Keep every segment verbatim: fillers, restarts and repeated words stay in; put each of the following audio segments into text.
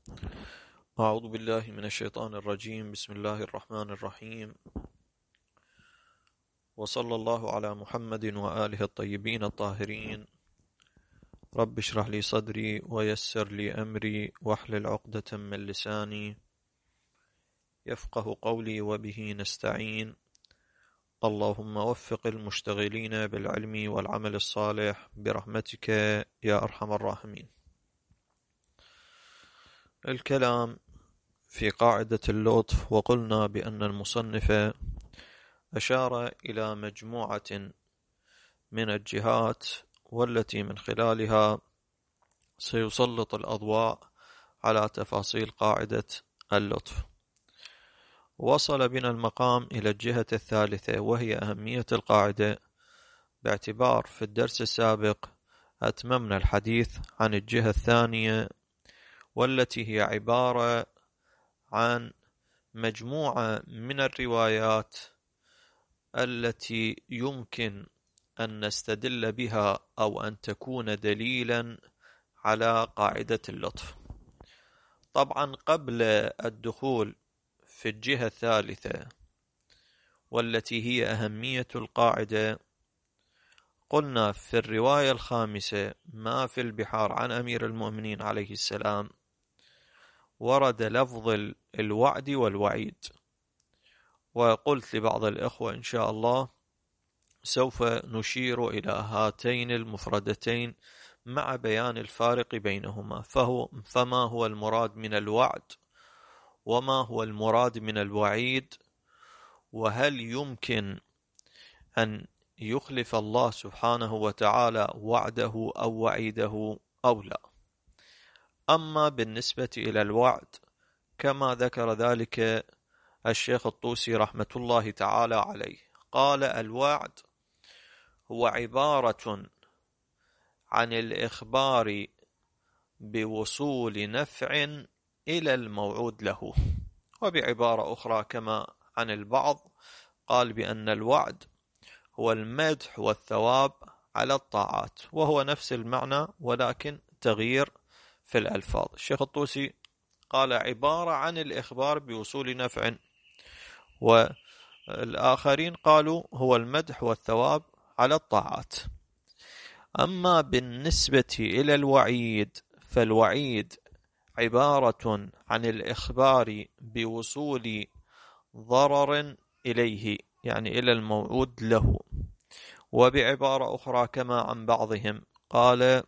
أعوذ بالله من الشيطان الرجيم. بسم الله الرحمن الرحيم، وصلى الله على محمد وآله الطيبين الطاهرين. رب اشرح لي صدري ويسر لي أمري واحلل عقدة من لساني يفقه قولي وبه نستعين. اللهم وفق المشتغلين بالعلم والعمل الصالح برحمتك يا أرحم الراحمين. الكلام في قاعدة اللطف، وقلنا بأن المصنف أشار إلى مجموعة من الجهات والتي من خلالها سيسلط الأضواء على تفاصيل قاعدة اللطف. وصل بنا المقام إلى الجهة الثالثة، وهي أهمية القاعدة، باعتبار في الدرس السابق أتممنا الحديث عن الجهة الثانية، والتي هي عبارة عن مجموعة من الروايات التي يمكن أن نستدل بها أو أن تكون دليلا على قاعدة اللطف. طبعا قبل الدخول في الجهة الثالثة والتي هي أهمية القاعدة، قلنا في الرواية الخامسة ما في البحار عن أمير المؤمنين عليه السلام ورد لفظ الوعد والوعيد، وقلت لبعض الإخوة إن شاء الله سوف نشير إلى هاتين المفردتين مع بيان الفارق بينهما، فهو فما هو المراد من الوعد وما هو المراد من الوعيد، وهل يمكن أن يخلف الله سبحانه وتعالى وعده أو وعيده أو لا. أما بالنسبة إلى الوعد كما ذكر ذلك الشيخ الطوسي رحمة الله تعالى عليه، قال الوعد هو عبارة عن الإخبار بوصول نفع إلى الموعود له. وبعبارة أخرى كما عن البعض قال بأن الوعد هو المدح والثواب على الطاعات، وهو نفس المعنى ولكن تغيير في الألفاظ. الشيخ الطوسي قال عبارة عن الإخبار بوصول نفع، والآخرين قالوا هو المدح والثواب على الطاعات. أما بالنسبة إلى الوعيد فالوعيد عبارة عن الإخبار بوصول ضرر إليه، يعني إلى الموعود له. وبعبارة أخرى كما عن بعضهم قال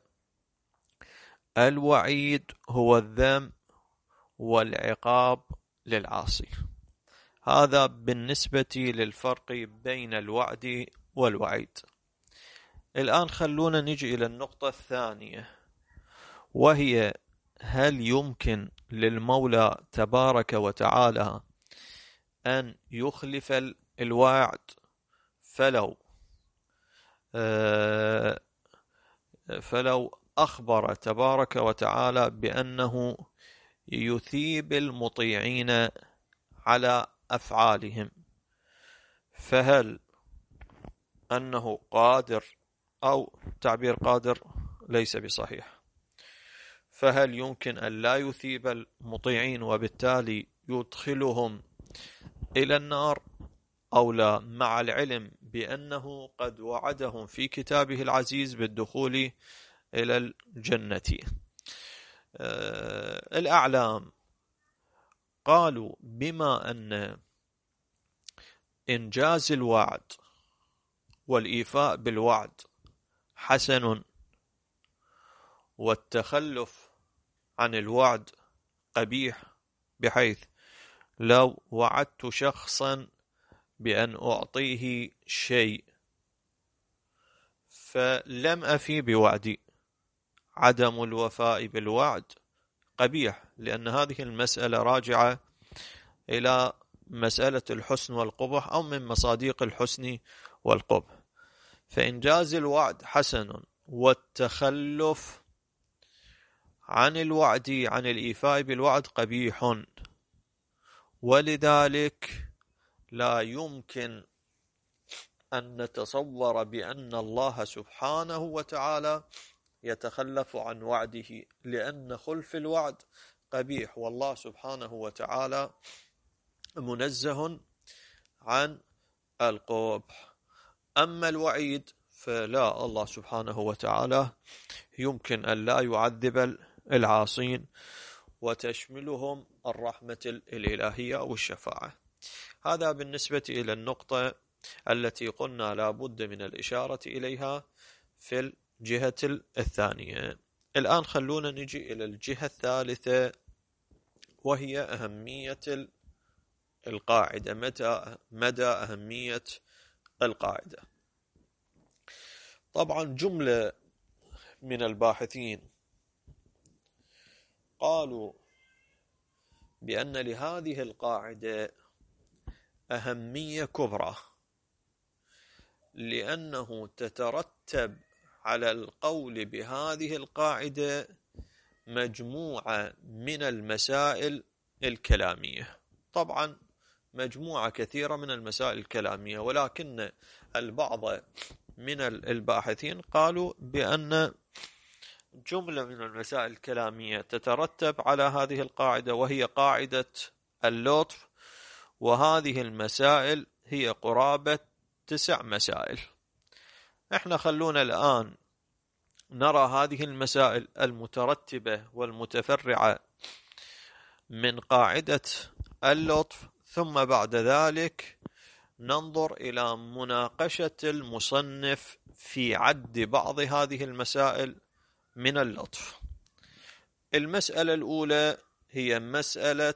الوعيد هو الذم والعقاب للعاصي. هذا بالنسبة للفرق بين الوعد والوعيد. الآن خلونا نجي إلى النقطة الثانية، وهي هل يمكن للمولى تبارك وتعالى أن يخلف الوعد؟ فلو فلو أخبر تبارك وتعالى بأنه يثيب المطيعين على أفعالهم، فهل أنه قادر، أو تعبير قادر ليس بصحيح، فهل يمكن أن لا يثيب المطيعين وبالتالي يدخلهم إلى النار أو لا، مع العلم بأنه قد وعدهم في كتابه العزيز بالدخول إلى الجنة؟ آه الأعلام قالوا بما أن إنجاز الوعد والإيفاء بالوعد حسن، والتخلف عن الوعد قبيح، بحيث لو وعدت شخصا بأن أعطيه شيء فلم أفي بوعدي، عدم الوفاء بالوعد قبيح، لأن هذه المسألة راجعة إلى مسألة الحسن والقبح أو من مصادق الحسن والقبح. فإنجاز الوعد حسن، والتخلف عن الوعد عن الإيفاء بالوعد قبيح، ولذلك لا يمكن أن نتصور بأن الله سبحانه وتعالى يتخلف عن وعده، لأن خلف الوعد قبيح، والله سبحانه وتعالى منزه عن القبح. أما الوعيد فلا، الله سبحانه وتعالى يمكن أن لا يعذب العاصين وتشملهم الرحمة الإلهية أو الشفاعة. هذا بالنسبة إلى النقطة التي قلنا لا بد من الإشارة إليها في الجهة الثانية. الآن خلونا نجي إلى الجهة الثالثة، وهي أهمية القاعدة. متى مدى أهمية القاعدة؟ طبعا جملة من الباحثين قالوا بأن لهذه القاعدة أهمية كبرى، لأنه تترتب على القول بهذه القاعدة مجموعة من المسائل الكلامية. طبعا مجموعة كثيرة من المسائل الكلامية، ولكن البعض من الباحثين قالوا بأن جملة من المسائل الكلامية تترتب على هذه القاعدة، وهي قاعدة اللطف. وهذه المسائل هي قرابة تسع مسائل. احنا خلونا الآن نرى هذه المسائل المترتبة والمتفرعة من قاعدة اللطف، ثم بعد ذلك ننظر إلى مناقشة المصنف في عد بعض هذه المسائل من اللطف. المسألة الأولى هي مسألة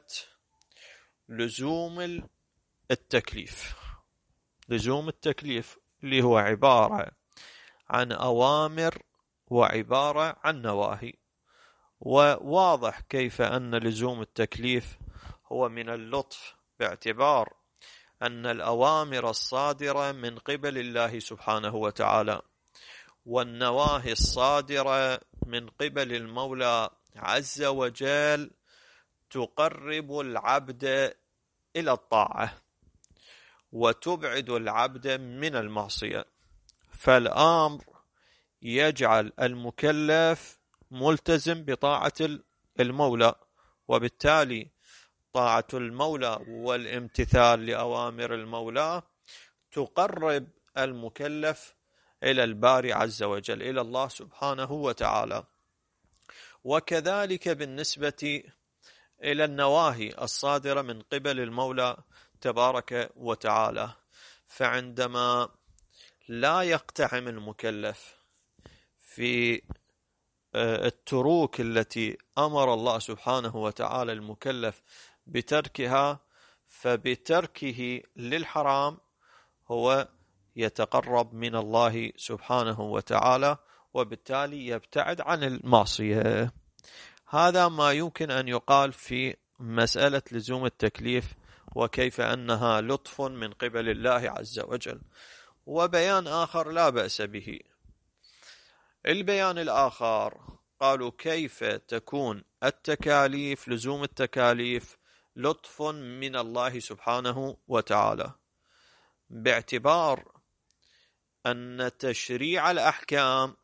لزوم التكليف. لزوم التكليف اللي هو عبارة عن أوامر وعبارة عن نواهي. وواضح كيف أن لزوم التكليف هو من اللطف، باعتبار أن الأوامر الصادرة من قبل الله سبحانه وتعالى والنواهي الصادرة من قبل المولى عز وجل تقرب العبد إلى الطاعة وتبعد العبد من المعصية. فالأمر يجعل المكلف ملتزم بطاعة المولى، وبالتالي طاعة المولى والامتثال لأوامر المولى تقرب المكلف إلى الباري عز وجل، إلى الله سبحانه وتعالى. وكذلك بالنسبة إلى النواهي الصادرة من قبل المولى تبارك وتعالى، فعندما لا يقتحم المكلف في التروك التي أمر الله سبحانه وتعالى المكلف بتركها، فبتركه للحرام هو يتقرب من الله سبحانه وتعالى، وبالتالي يبتعد عن المعصية. هذا ما يمكن أن يقال في مسألة لزوم التكليف، وكيف أنها لطف من قبل الله عز وجل. وبيان آخر لا بأس به، البيان الآخر قالوا كيف تكون التكاليف، لزوم التكاليف لطف من الله سبحانه وتعالى، باعتبار أن تشريع الأحكام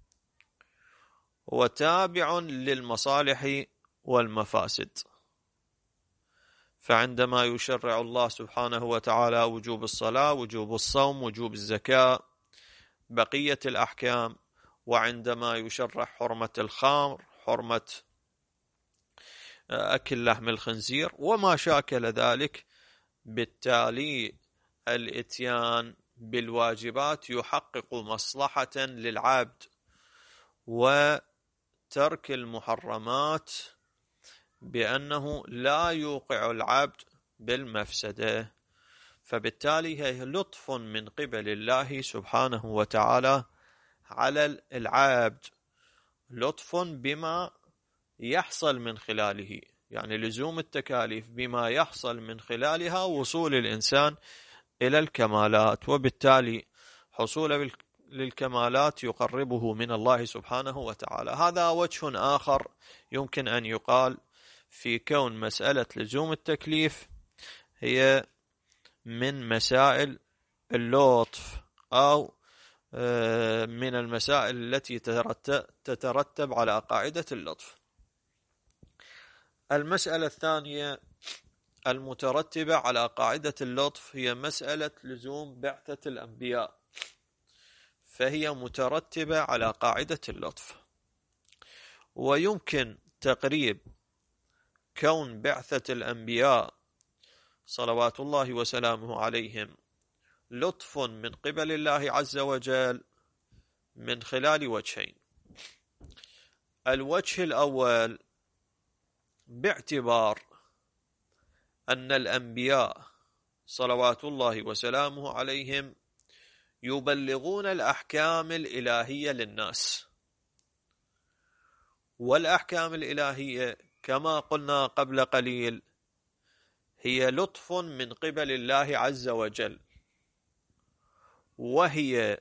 هو تابع للمصالح والمفاسد. فعندما يشرع الله سبحانه وتعالى وجوب الصلاة، وجوب الصوم، وجوب الزكاة، بقية الأحكام، وعندما يشرع حرمة الخمر، حرمة أكل لحم الخنزير وما شاكل ذلك، بالتالي الإتيان بالواجبات يحقق مصلحة للعبد، وترك المحرمات بأنه لا يوقع العبد بالمفسدة. فبالتالي هي لطف من قبل الله سبحانه وتعالى على العبد، لطف بما يحصل من خلاله، يعني لزوم التكاليف بما يحصل من خلالها وصول الإنسان إلى الكمالات، وبالتالي حصول للكمالات يقربه من الله سبحانه وتعالى. هذا وجه آخر يمكن أن يقال في كون مسألة لزوم التكليف هي من مسائل اللطف، أو من المسائل التي تترتب على قاعدة اللطف. المسألة الثانية المترتبة على قاعدة اللطف هي مسألة لزوم بعثة الأنبياء، فهي مترتبة على قاعدة اللطف. ويمكن تقريب كون بعثة الأنبياء صلوات الله وسلامه عليهم لطف من قبل الله عز وجل من خلال وجهين. الوجه الأول باعتبار أن الأنبياء صلوات الله وسلامه عليهم يبلغون الأحكام الإلهية للناس، والأحكام الإلهية كما قلنا قبل قليل هي لطف من قبل الله عز وجل، وهي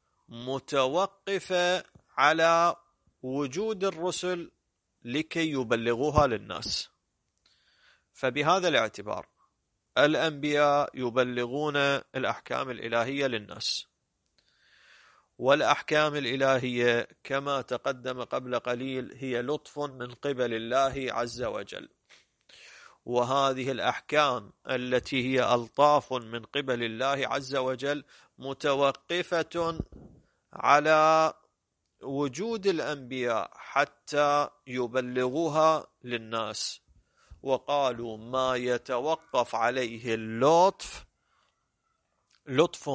متوقفة على وجود الرسل لكي يبلغوها للناس. فبهذا الاعتبار الأنبياء يبلغون الأحكام الإلهية للناس، والأحكام الإلهية كما تقدم قبل قليل هي لطف من قبل الله عز وجل. وهذه الأحكام التي هي ألطاف من قبل الله عز وجل متوقفة على وجود الأنبياء حتى يبلغوها للناس. وقالوا ما يتوقف عليه اللطف لطف،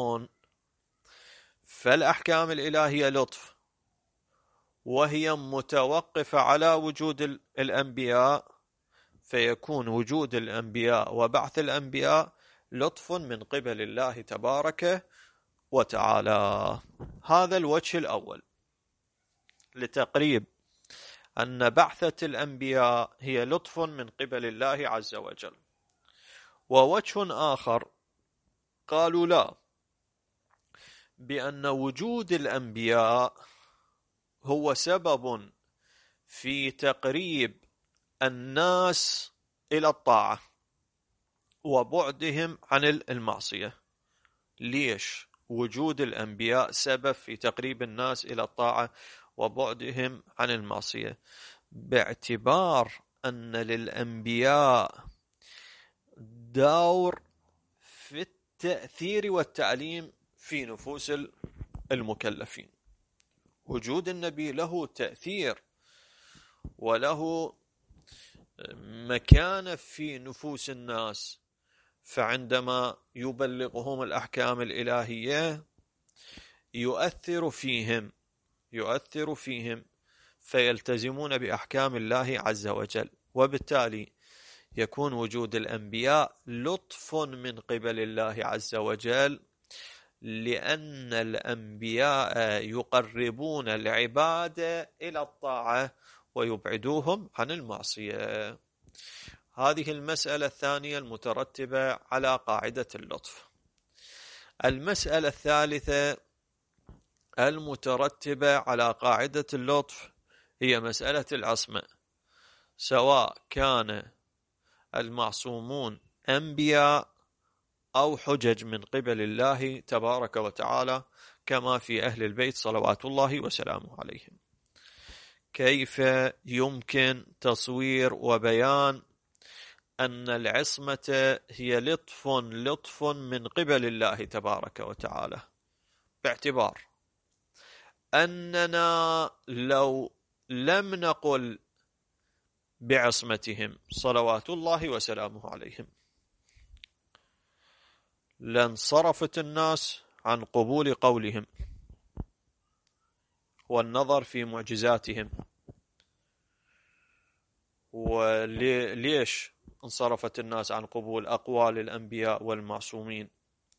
فالأحكام الإلهية لطف وهي متوقفة على وجود الأنبياء، فيكون وجود الأنبياء وبعث الأنبياء لطف من قبل الله تبارك وتعالى. هذا الوجه الأول لتقريب أن بعثة الأنبياء هي لطف من قبل الله عز وجل. ووجه آخر قالوا لا، بأن وجود الأنبياء هو سبب في تقريب الناس إلى الطاعة وبعدهم عن المعصية. ليش وجود الأنبياء سبب في تقريب الناس إلى الطاعة وبعدهم عن المعصية؟ باعتبار أن للأنبياء دور في التأثير والتعليم في نفوس المكلفين. وجود النبي له تأثير وله مكانة في نفوس الناس، فعندما يبلغهم الأحكام الإلهية يؤثر فيهم يؤثر فيهم فيلتزمون بأحكام الله عز وجل، وبالتالي يكون وجود الأنبياء لطف من قبل الله عز وجل، لأن الأنبياء يقربون العباد إلى الطاعة ويبعدوهم عن المعصية. هذه المسألة الثانية المترتبة على قاعدة اللطف. المسألة الثالثة المترتبة على قاعدة اللطف هي مسألة العصمة، سواء كان المعصومون أنبياء أو حجج من قبل الله تبارك وتعالى كما في أهل البيت صلوات الله وسلامه عليهم. كيف يمكن تصوير وبيان أن العصمة هي لطف لطف من قبل الله تبارك وتعالى؟ باعتبار أننا لو لم نقل بعصمتهم صلوات الله وسلامه عليهم لانصرفت الناس عن قبول قولهم والنظر في معجزاتهم. وليش انصرفت الناس عن قبول أقوال الأنبياء والمعصومين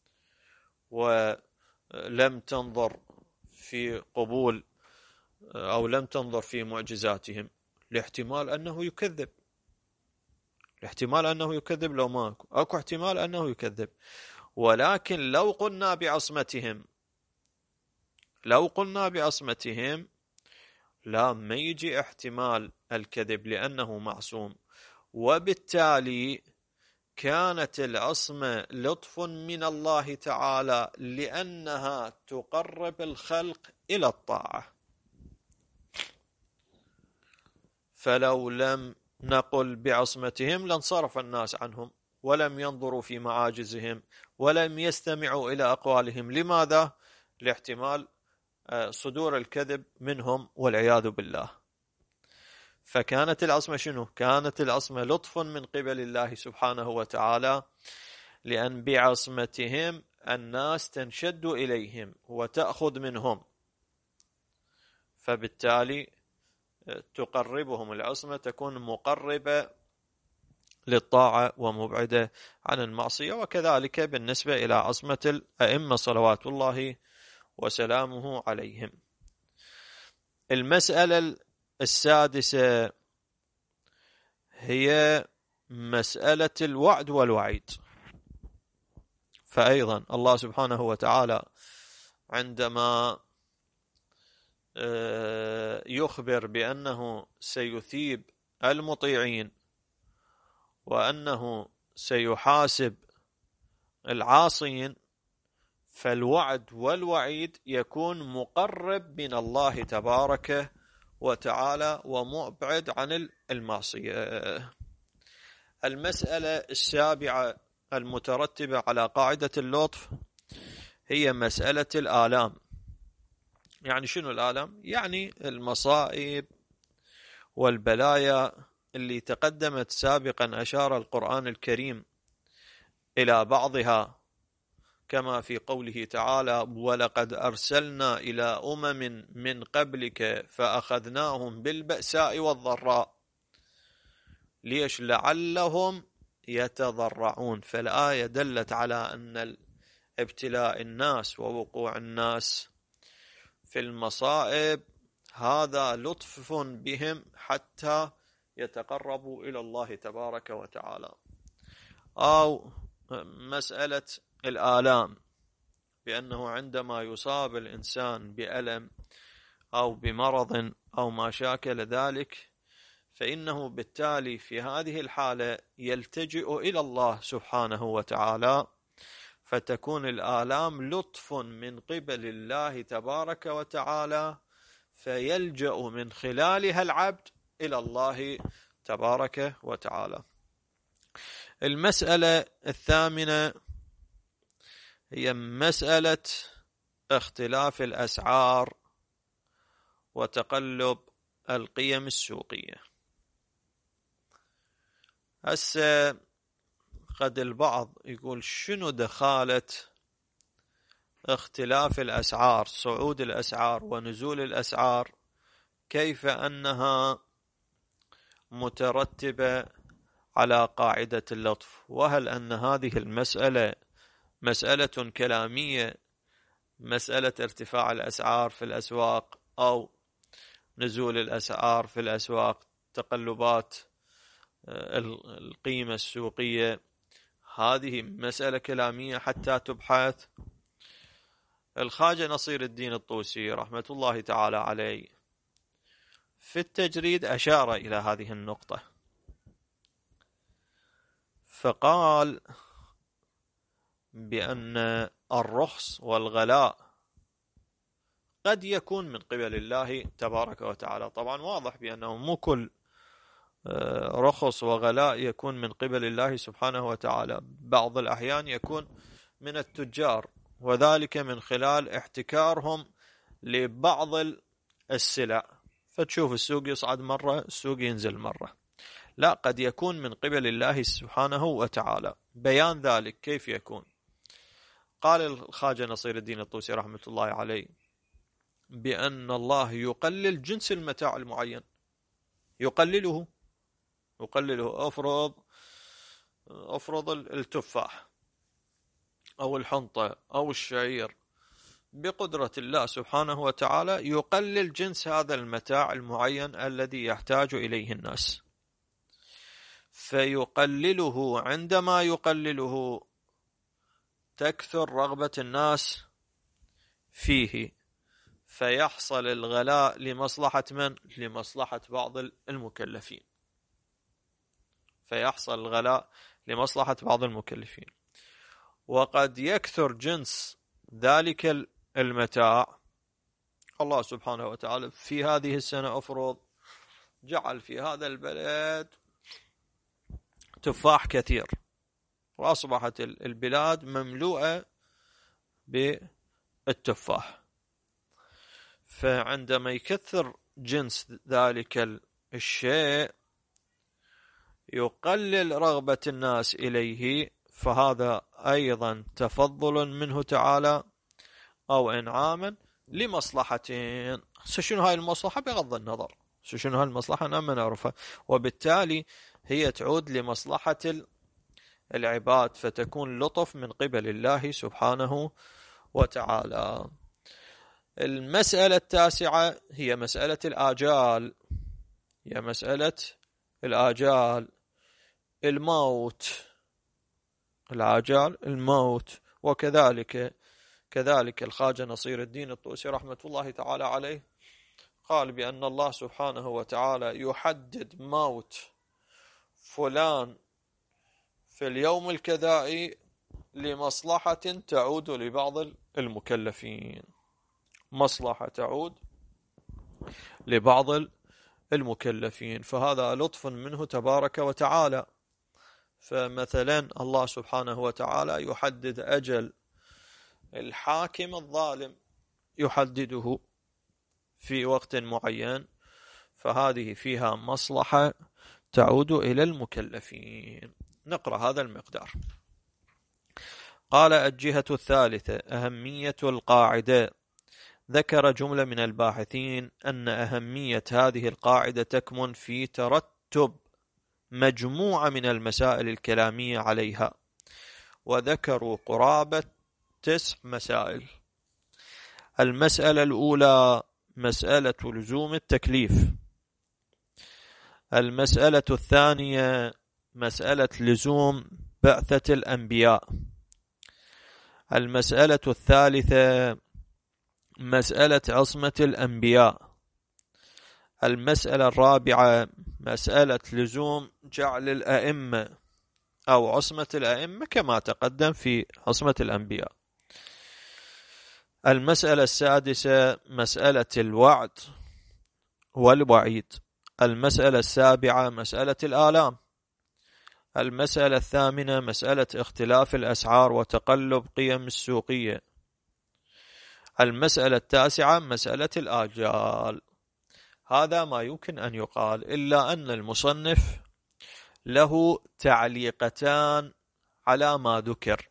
ولم تنظر في قبول أو لم تنظر في معجزاتهم؟ لاحتمال أنه يكذب الاحتمال أنه يكذب لو ما أكو أكو احتمال أنه يكذب. ولكن لو قلنا بعصمتهم لو قلنا بعصمتهم لا، ما يجي احتمال الكذب لأنه معصوم، وبالتالي كانت العصمة لطف من الله تعالى لأنها تقرب الخلق إلى الطاعة. فلو لم نقل بعصمتهم لانصرف الناس عنهم ولم ينظروا في معاجزهم ولم يستمعوا إلى أقوالهم. لماذا؟ لاحتمال صدور الكذب منهم والعياذ بالله. فكانت العصمة شنو؟ كانت العصمة لطف من قبل الله سبحانه وتعالى، لأن بعصمتهم الناس تنشد إليهم وتأخذ منهم، فبالتالي تقربهم العصمة، تكون مقربة للطاعة ومبعدة عن المعصية. وكذلك بالنسبة إلى عصمة الأئمة صلوات الله وسلامه عليهم. المسألة السادسة هي مسألة الوعد والوعيد. فأيضا الله سبحانه وتعالى عندما يخبر بأنه سيثيب المطيعين وأنه سيحاسب العاصين، فالوعد والوعيد يكون مقرب من الله تبارك وتعالى ومبعد عن المعصية. المسألة السابعة المترتبة على قاعدة اللطف هي مسألة الآلام. يعني شنو الآلام؟ يعني المصائب والبلايا اللي تقدمت سابقا، أشار القرآن الكريم إلى بعضها كما في قوله تعالى: ولقد أرسلنا إلى أمم من قبلك فأخذناهم بالبأساء والضراء. ليش؟ لعلهم يتضرعون. فالآية دلت على أن ابتلاء الناس ووقوع الناس في المصائب هذا لطف بهم حتى يتقربوا إلى الله تبارك وتعالى. أو مسألة الآلام، بأنه عندما يصاب الإنسان بألم أو بمرض أو ما شاكل ذلك، فإنه بالتالي في هذه الحالة يلتجئ إلى الله سبحانه وتعالى، فتكون الآلام لطف من قبل الله تبارك وتعالى، فيلجأ من خلالها العبد إلى الله تبارك وتعالى. المسألة الثامنة هي مسألة اختلاف الأسعار وتقلب القيم السوقية. هسه قد البعض يقول شنو دخالة اختلاف الأسعار، صعود الأسعار ونزول الأسعار، كيف أنها مترتبة على قاعدة اللطف؟ وهل أن هذه المسألة مسألة كلامية، مسألة ارتفاع الأسعار في الأسواق أو نزول الأسعار في الأسواق، تقلبات القيمة السوقية، هذه مسألة كلامية حتى تبحث؟ الخواجة نصير الدين الطوسي رحمة الله تعالى عليه في التجريد أشار إلى هذه النقطة، فقال بأن الرخص والغلاء قد يكون من قبل الله تبارك وتعالى. طبعا واضح بأنه مو كل رخص وغلاء يكون من قبل الله سبحانه وتعالى، بعض الأحيان يكون من التجار، وذلك من خلال احتكارهم لبعض السلع، فتشوف السوق يصعد مرة السوق ينزل مرة. لا، قد يكون من قبل الله سبحانه وتعالى. بيان ذلك كيف يكون؟ قال الخواجة نصير الدين الطوسي رحمة الله عليه بأن الله يقلل جنس المتاع المعين، يقلله يقلله أفرض أفرض التفاح أو الحنطة أو الشعير، بقدرة الله سبحانه وتعالى يقلل جنس هذا المتاع المعين الذي يحتاج إليه الناس، فيقلله. عندما يقلله تكثر رغبة الناس فيه، فيحصل الغلاء لمصلحة من؟ لمصلحة بعض المكلفين، فيحصل الغلاء لمصلحة بعض المكلفين. وقد يكثر جنس ذلك المتاع. الله سبحانه وتعالى في هذه السنة أفرض جعل في هذا البلد تفاح كثير، وأصبحت البلاد مملوءة بالتفاح، فعندما يكثر جنس ذلك الشيء يقلل رغبة الناس إليه، فهذا أيضا تفضل منه تعالى أو إنعاما لمصلحتين. شنو هاي المصلحة؟ بغض النظر شنو هاي المصلحة أنا ما نعرفها، وبالتالي هي تعود لمصلحة العباد، فتكون لطف من قبل الله سبحانه وتعالى. المسألة التاسعة هي مسألة الآجال، هي مسألة الآجال، الموت، الآجال الموت. وكذلك كذلك الخواجة نصير الدين الطوسي رحمة الله تعالى عليه قال بأن الله سبحانه وتعالى يحدد موت فلان في اليوم الكذائي لمصلحة تعود لبعض المكلفين، مصلحة تعود لبعض المكلفين، فهذا لطف منه تبارك وتعالى. فمثلا الله سبحانه وتعالى يحدد أجل الحاكم الظالم، يحدده في وقت معين، فهذه فيها مصلحة تعود إلى المكلفين. نقرأ هذا المقدار. قال: الجهة الثالثة أهمية القاعدة. ذكر جملة من الباحثين أن أهمية هذه القاعدة تكمن في ترتب مجموعة من المسائل الكلامية عليها، وذكروا قرابة تسع مسائل. المسألة الأولى مسألة لزوم التكليف. المسألة الثانية مسألة لزوم بعثة الأنبياء. المسألة الثالثة مسألة عصمة الأنبياء. المسألة الرابعة مسألة لزوم جعل الأئمة أو عصمة الأئمة كما تقدم في عصمة الأنبياء. المسألة السادسة مسألة الوعد والوعيد. المسألة السابعة مسألة الآلام. المسألة الثامنة مسألة اختلاف الأسعار وتقلب قيم السوقية. المسألة التاسعة مسألة الآجال. هذا ما يمكن أن يقال، إلا أن المصنف له تعليقتان على ما ذكر.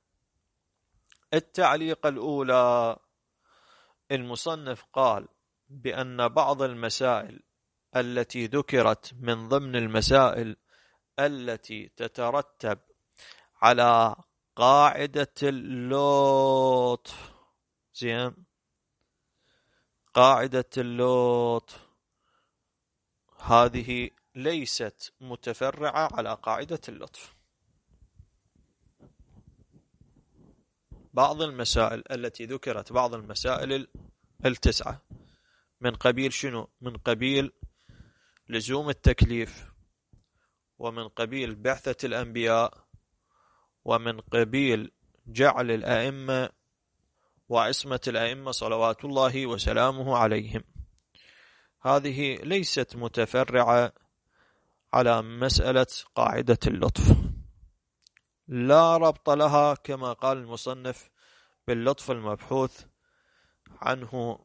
التعليق الأولى، المصنف قال بأن بعض المسائل التي ذكرت من ضمن المسائل التي تترتب على قاعدة اللطف، زين، قاعدة اللطف هذه ليست متفرعة على قاعدة اللطف. بعض المسائل التي ذكرت، بعض المسائل التسعة، من قبيل شنو؟ من قبيل لزوم التكليف، ومن قبيل بعثة الأنبياء، ومن قبيل جعل الأئمة وعصمة الأئمة صلوات الله وسلامه عليهم. هذه ليست متفرعة على مسألة قاعدة اللطف، لا ربط لها كما قال المصنف باللطف المبحوث عنه،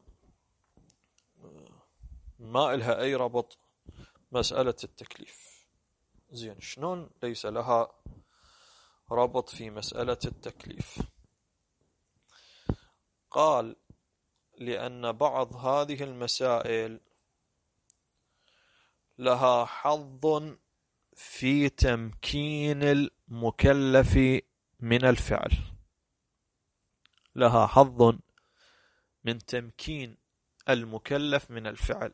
ما إلها أي ربط مسألة التكليف. زين، شلون ليس لها ربط في مسألة التكليف؟ قال لأن بعض هذه المسائل لها حظ في تمكين المكلف من الفعل، لها حظ من تمكين المكلف من الفعل.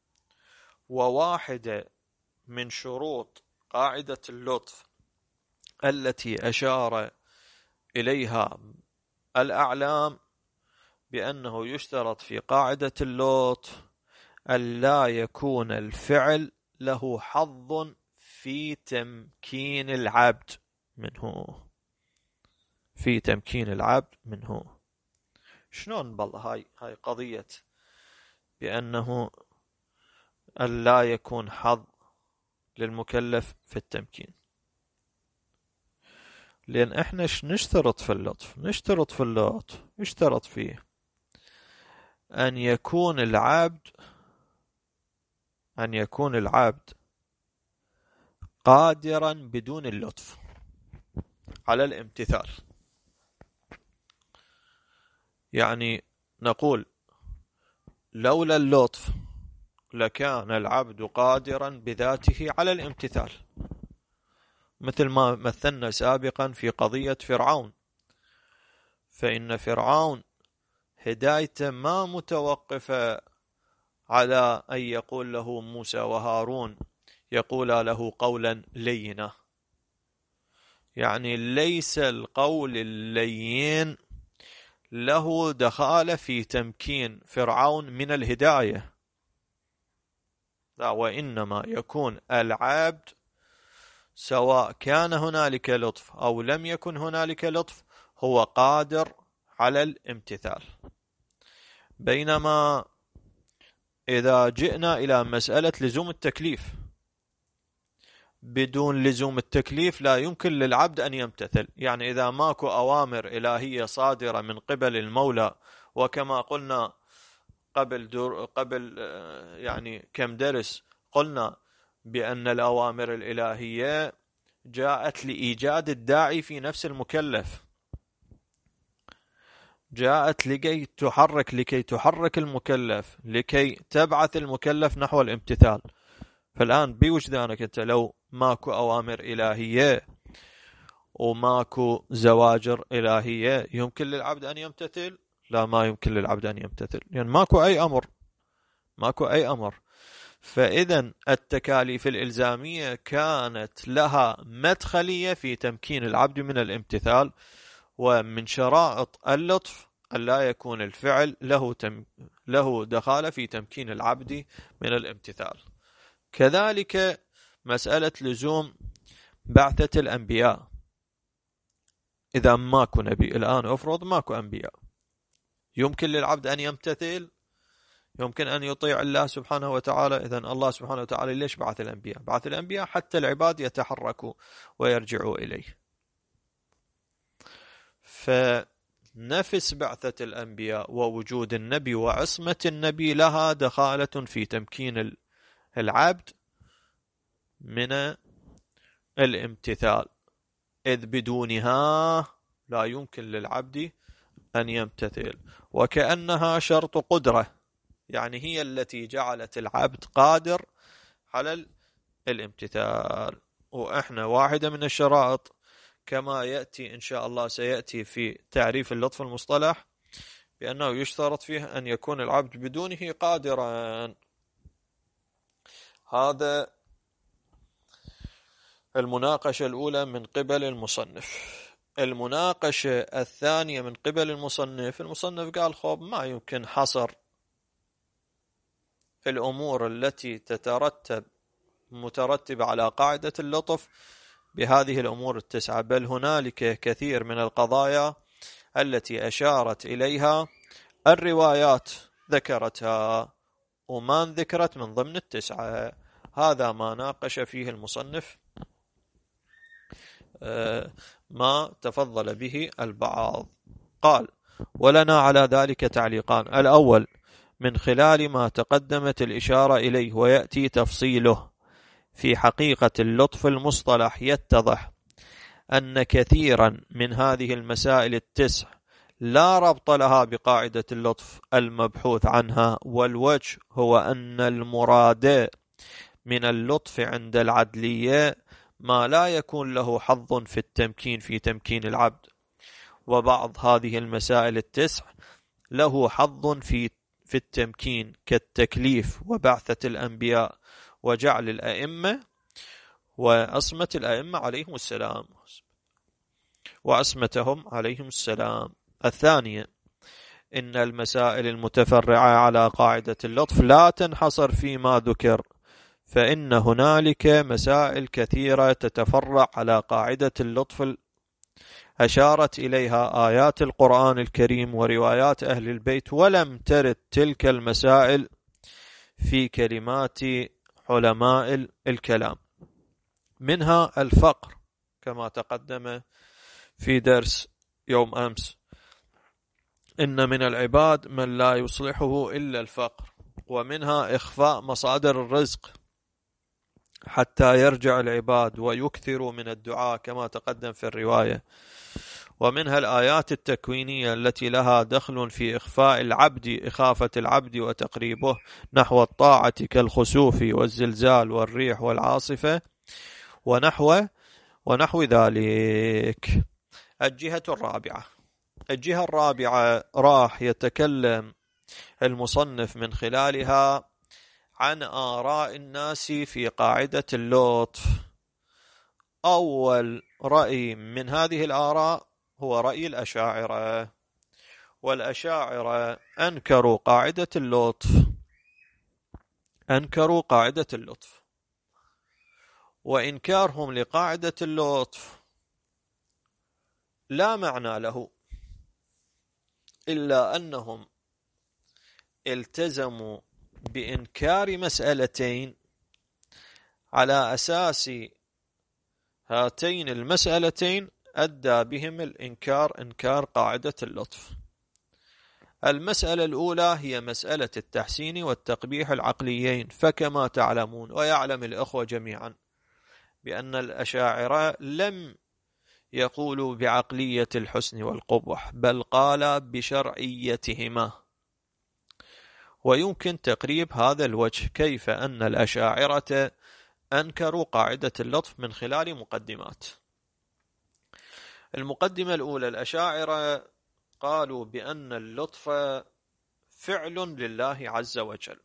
وواحدة من شروط قاعدة اللطف التي أشار إليها الأعلام بأنه يشترط في قاعدة اللطف ألا يكون الفعل له حظ في تمكين العبد منه، في تمكين العبد منه. شلون بالله هاي هاي قضية بأنه ألا يكون حظ للمكلف في التمكين؟ لأن إحنا إيش نشترط في اللطف؟ نشترط في اللطف يشترط فيه أن يكون العبد أن يكون العبد قادرا بدون اللطف على الامتثال. يعني نقول لولا اللطف لكان العبد قادرا بذاته على الامتثال، مثل ما مثلنا سابقا في قضية فرعون، فإن فرعون هدايته ما متوقفة على أن يقول له موسى وهارون يقول له قولا لينا، يعني ليس القول اللين له دخالة في تمكين فرعون من الهداية، لا، وإنما يكون العبد سواء كان هنالك لطف أو لم يكن هنالك لطف هو قادر على الامتثال. بينما إذا جئنا إلى مسألة لزوم التكليف، بدون لزوم التكليف لا يمكن للعبد أن يمتثل. يعني إذا ماكو أوامر إلهية صادرة من قبل المولى، وكما قلنا قبل دور قبل يعني كم درس قلنا بأن الأوامر الإلهية جاءت لإيجاد الداعي في نفس المكلف، جاءت لكي تحرك لكي تحرك المكلف، لكي تبعث المكلف نحو الامتثال. فالآن بوجدانك أنت لو ماكو أوامر إلهية وماكو زواجر إلهية يمكن للعبد أن يمتثل؟ لا، ما يمكن للعبد أن يمتثل، لأن يعني ماكو أي أمر ماكو أي أمر. فإذا التكاليف الإلزامية كانت لها مدخلية في تمكين العبد من الامتثال، ومن شرائط اللطف ألا يكون الفعل له تم... له دخالة في تمكين العبد من الامتثال. كذلك مسألة لزوم بعثة الأنبياء. إذا ماكو نبي الآن، أفرض ماكو أنبياء، يمكن للعبد أن يمتثل، يمكن أن يطيع الله سبحانه وتعالى. إذن الله سبحانه وتعالى ليش بعث الأنبياء؟ بعث الأنبياء حتى العباد يتحركوا ويرجعوا إليه. فنفس بعثة الأنبياء ووجود النبي وعصمة النبي لها دخالة في تمكين العبد من الامتثال، إذ بدونها لا يمكن للعبد أن يمتثل، وكأنها شرط قدرة، يعني هي التي جعلت العبد قادر على الامتثال. وإحنا واحدة من الشرائط كما يأتي إن شاء الله سيأتي في تعريف اللطف المصطلح بأنه يشترط فيه أن يكون العبد بدونه قادرا. هذا المناقشة الأولى من قبل المصنف. المناقشة الثانية من قبل المصنف، المصنف قال خب ما يمكن حصر الأمور التي تترتب مترتبة على قاعدة اللطف بهذه الأمور التسعة، بل هنالك كثير من القضايا التي أشارت إليها الروايات ذكرتها وما ذكرت من ضمن التسعة. هذا ما ناقش فيه المصنف ما تفضل به البعض. قال: ولنا على ذلك تعليقان. الأول من خلال ما تقدمت الإشارة إليه ويأتي تفصيله في حقيقة اللطف المصطلح، يتضح أن كثيرا من هذه المسائل التسع لا ربط لها بقاعدة اللطف المبحوث عنها، والوجه هو أن المراد من اللطف عند العدلية ما لا يكون له حظ في التمكين في تمكين العبد، وبعض هذه المسائل التسع له حظ في في التمكين كالتكليف وبعثة الأنبياء وجعل الأئمة وعصمة الأئمة عليهم السلام وعصمتهم عليهم السلام. الثانية إن المسائل المتفرعة على قاعدة اللطف لا تنحصر فيما ذكر، فإن هنالك مسائل كثيرة تتفرع على قاعدة اللطف أشارت إليها آيات القرآن الكريم وروايات أهل البيت، ولم ترد تلك المسائل في كلمات علماء الكلام. منها الفقر كما تقدم في درس يوم أمس: إن من العباد من لا يصلحه إلا الفقر، ومنها إخفاء مصادر الرزق حتى يرجع العباد ويكثروا من الدعاء كما تقدم في الرواية، ومنها الآيات التكوينية التي لها دخل في إخفاء العبد، إخافة العبد وتقريبه نحو الطاعة كالخسوف والزلزال والريح والعاصفة ونحو ونحو ذلك. الجهة الرابعة الجهة الرابعة راح يتكلم المصنف من خلالها عن آراء الناس في قاعدة اللطف. أول رأي من هذه الآراء هو رأي الأشاعرة، والأشاعرة أنكروا قاعدة اللطف أنكروا قاعدة اللطف وإنكارهم لقاعدة اللطف لا معنى له إلا أنهم التزموا بإنكار مسألتين على أساس هاتين المسألتين أدى بهم الإنكار إنكار قاعدة اللطف. المسألة الأولى هي مسألة التحسين والتقبيح العقليين، فكما تعلمون ويعلم الأخوة جميعا بأن الأشاعرة لم يقولوا بعقلية الحسن والقبح، بل قال بشرعيتهما. ويمكن تقريب هذا الوجه كيف أن الأشاعرة أنكروا قاعدة اللطف من خلال مقدمات. المقدمة الأولى: الأشاعرة قالوا بأن اللطف فعل لله عز وجل.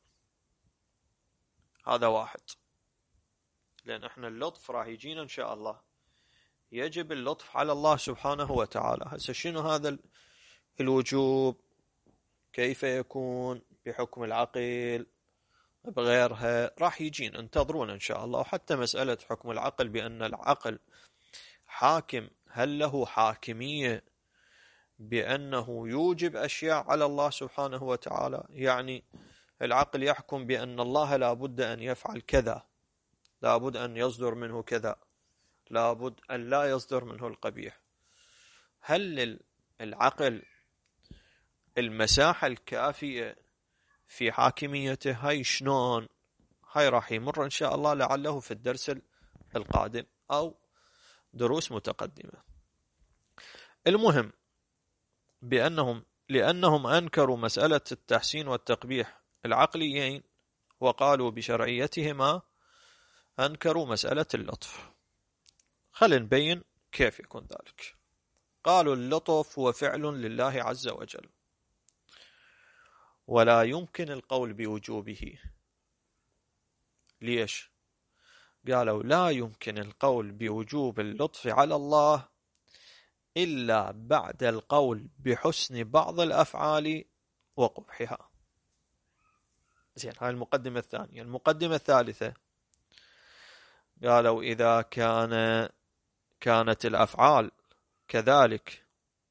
هذا واحد، لأن احنا اللطف راح يجينا إن شاء الله، يجب اللطف على الله سبحانه وتعالى. هسه شنو هذا الوجوب؟ كيف يكون؟ بحكم العقل بغيرها؟ راح يجين، انتظرونا إن شاء الله. وحتى مسألة حكم العقل بأن العقل حاكم، هل له حاكمية بأنه يوجب أشياء على الله سبحانه وتعالى؟ يعني العقل يحكم بأن الله لابد أن يفعل كذا، لابد أن يصدر منه كذا، لابد أن لا يصدر منه القبيح. هل العقل المساحة الكافية في حاكميته؟ هاي شلون؟ هاي راح يمر إن شاء الله لعله في الدرس القادم أو دروس متقدمة. المهم بأنهم لأنهم أنكروا مسألة التحسين والتقبيح العقليين وقالوا بشرعيتهما، أنكروا مسألة اللطف. خلينا نبين كيف يكون ذلك. قالوا اللطف هو فعل لله عز وجل، ولا يمكن القول بوجوبه. ليش؟ قالوا لا يمكن القول بوجوب اللطف على الله إلا بعد القول بحسن بعض الأفعال وقبحها. زين، هاي المقدمة الثانية. المقدمة الثالثة: قالوا إذا كان كانت الأفعال كذلك،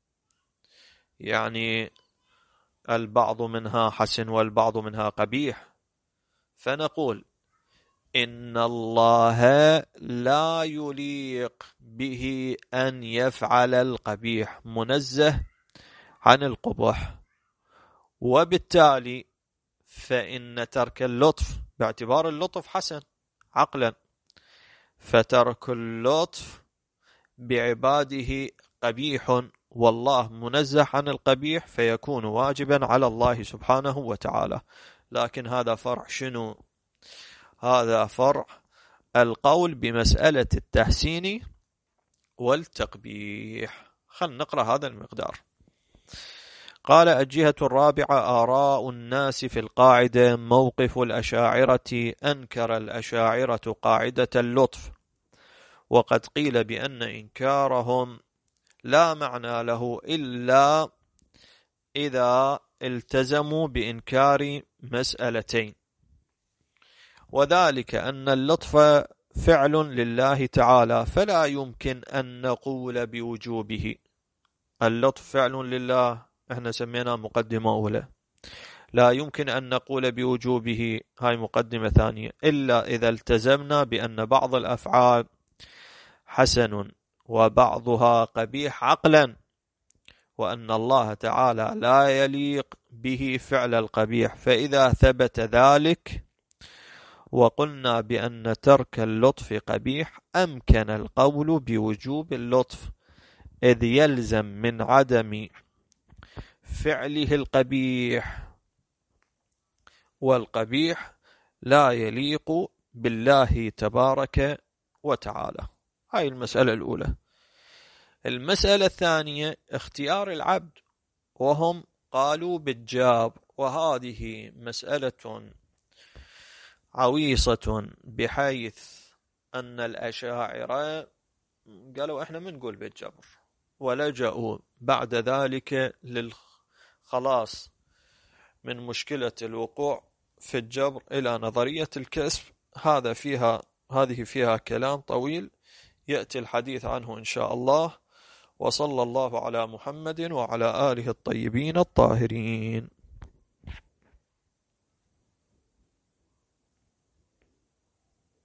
يعني البعض منها حسن والبعض منها قبيح، فنقول إن الله لا يليق به أن يفعل القبيح، منزه عن القبح، وبالتالي فإن ترك اللطف باعتبار اللطف حسن عقلا، فترك اللطف بعباده قبيح، والله منزه عن القبيح، فيكون واجبا على الله سبحانه وتعالى. لكن هذا فرع شنو؟ هذا فرع القول بمسألة التحسين والتقبيح. خلنا نقرأ هذا المقدار. قال: الجهة الرابعة: آراء الناس في القاعدة. موقف الأشاعرة: أنكر الأشاعرة قاعدة اللطف، وقد قيل بأن إنكارهم لا معنى له إلا إذا التزموا بإنكار مسألتين، وذلك أن اللطف فعل لله تعالى، فلا يمكن أن نقول بوجوبه. اللطف فعل لله، احنا سمينا مقدمة أولى، لا يمكن أن نقول بوجوبه، هاي مقدمة ثانية، إلا إذا التزمنا بأن بعض الأفعال حسن وبعضها قبيح عقلا، وأن الله تعالى لا يليق به فعل القبيح. فإذا ثبت ذلك وقلنا بأن ترك اللطف قبيح، أمكن القول بوجوب اللطف، إذ يلزم من عدم فعله القبيح، والقبيح لا يليق بالله تبارك وتعالى. هاي المسألة الأولى. المسألة الثانية اختيار العبد، وهم قالوا بالجاب، وهذه مسألة عويصة، بحيث أن الأشاعرة قالوا إحنا من نقول بالجبر، ولجأوا بعد ذلك للخلاص من مشكلة الوقوع في الجبر إلى نظرية الكسب. هذا فيها هذه فيها كلام طويل يأتي الحديث عنه إن شاء الله. وصلى الله على محمد وعلى آله الطيبين الطاهرين.